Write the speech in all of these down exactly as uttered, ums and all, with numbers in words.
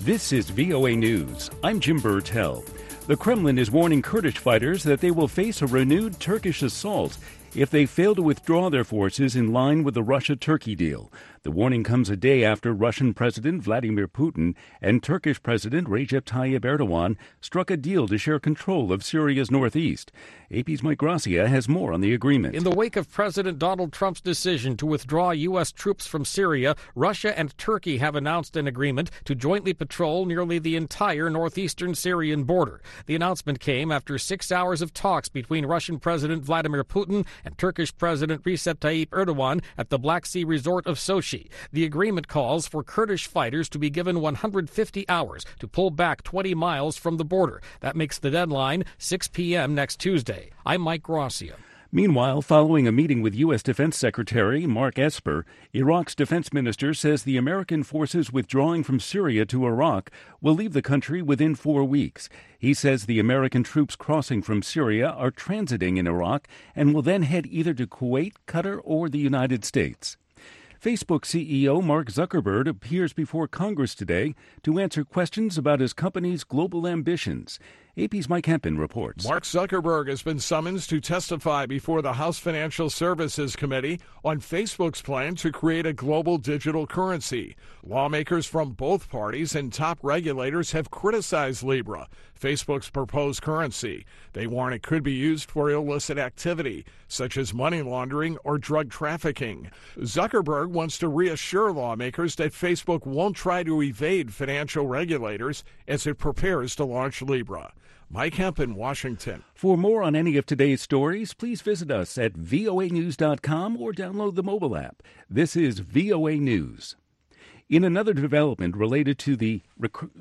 This is V O A News. I'm Jim Burtell. The Kremlin is warning Kurdish fighters that they will face a renewed Turkish assault if they fail to withdraw their forces in line with the Russia-Turkey deal. The warning comes a day after Russian President Vladimir Putin and Turkish President Recep Tayyip Erdogan struck a deal to share control of Syria's northeast. A P's Mike Gracia has more on the agreement. In the wake of President Donald Trump's decision to withdraw U S troops from Syria, Russia and Turkey have announced an agreement to jointly patrol nearly the entire northeastern Syrian border. The announcement came after six hours of talks between Russian President Vladimir Putin and Turkish President Recep Tayyip Erdogan at the Black Sea resort of Sochi. The agreement calls for Kurdish fighters to be given one hundred fifty hours to pull back twenty miles from the border. That makes the deadline six p.m. next Tuesday. I'm Mike Gracia. Meanwhile, following a meeting with U S. Defense Secretary Mark Esper, Iraq's defense minister says the American forces withdrawing from Syria to Iraq will leave the country within four weeks. He says the American troops crossing from Syria are transiting in Iraq and will then head either to Kuwait, Qatar, or the United States. Facebook C E O Mark Zuckerberg appears before Congress today to answer questions about his company's global ambitions. A P's Mike Hempen reports. Mark Zuckerberg has been summoned to testify before the House Financial Services Committee on Facebook's plan to create a global digital currency. Lawmakers from both parties and top regulators have criticized Libra, Facebook's proposed currency. They warn it could be used for illicit activity, such as money laundering or drug trafficking. Zuckerberg wants to reassure lawmakers that Facebook won't try to evade financial regulators as it prepares to launch Libra. Mike Hemp in Washington. For more on any of today's stories, please visit us at V O A news dot com or download the mobile app. This is V O A News. In another development related to the rec-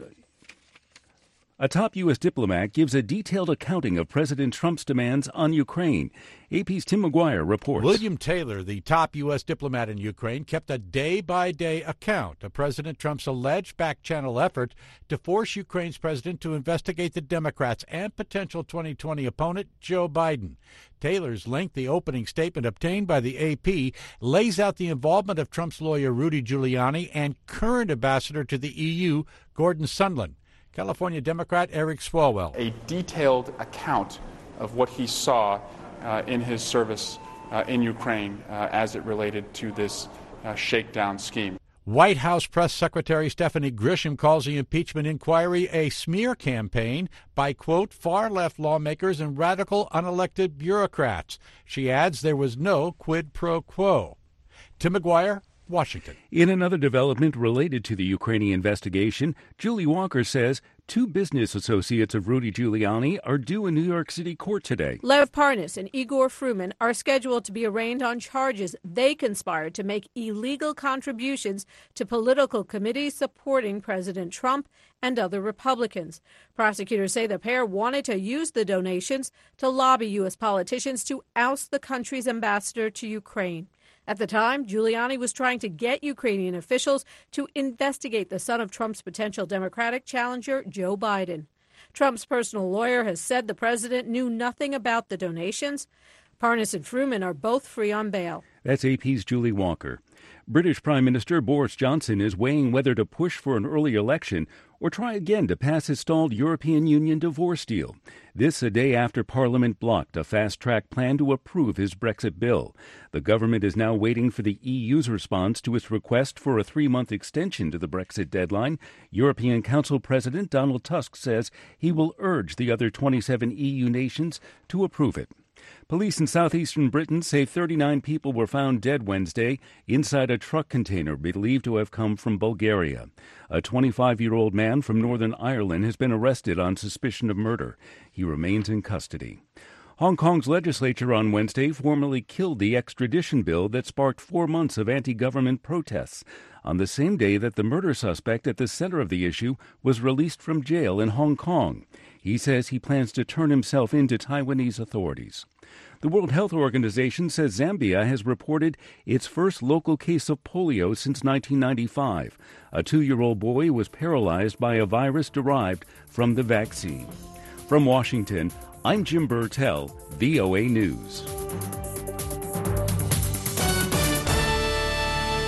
A top U S diplomat gives a detailed accounting of President Trump's demands on Ukraine. A P's Tim McGuire reports. William Taylor, the top U S diplomat in Ukraine, kept a day-by-day account of President Trump's alleged back-channel effort to force Ukraine's president to investigate the Democrats and potential twenty twenty opponent, Joe Biden. Taylor's lengthy opening statement obtained by the A P lays out the involvement of Trump's lawyer Rudy Giuliani and current ambassador to the E U, Gordon Sondland. California Democrat Eric Swalwell. A detailed account of what he saw uh, in his service uh, in Ukraine uh, as it related to this uh, shakedown scheme. White House Press Secretary Stephanie Grisham calls the impeachment inquiry a smear campaign by, quote, far-left lawmakers and radical unelected bureaucrats. She adds there was no quid pro quo. Tim McGuire, Washington. In another development related to the Ukrainian investigation, Julie Walker says two business associates of Rudy Giuliani are due in New York City court today. Lev Parnas and Igor Fruman are scheduled to be arraigned on charges they conspired to make illegal contributions to political committees supporting President Trump and other Republicans. Prosecutors say the pair wanted to use the donations to lobby U S politicians to oust the country's ambassador to Ukraine. At the time, Giuliani was trying to get Ukrainian officials to investigate the son of Trump's potential Democratic challenger, Joe Biden. Trump's personal lawyer has said the president knew nothing about the donations. Parnas and Fruman are both free on bail. That's A P's Julie Walker. British Prime Minister Boris Johnson is weighing whether to push for an early election or try again to pass his stalled European Union divorce deal. This a day after Parliament blocked a fast-track plan to approve his Brexit bill. The government is now waiting for the E U's response to its request for a three-month extension to the Brexit deadline. European Council President Donald Tusk says he will urge the other twenty-seven E U nations to approve it. Police in southeastern Britain say thirty-nine people were found dead Wednesday inside a truck container believed to have come from Bulgaria. A twenty-five-year-old man from Northern Ireland has been arrested on suspicion of murder. He remains in custody. Hong Kong's legislature on Wednesday formally killed the extradition bill that sparked four months of anti-government protests, on the same day that the murder suspect at the center of the issue was released from jail in Hong Kong. He says he plans to turn himself in to Taiwanese authorities. The World Health Organization says Zambia has reported its first local case of polio since nineteen ninety-five. A two-year-old boy was paralyzed by a virus derived from the vaccine. From Washington, I'm Jim Burtell, V O A News.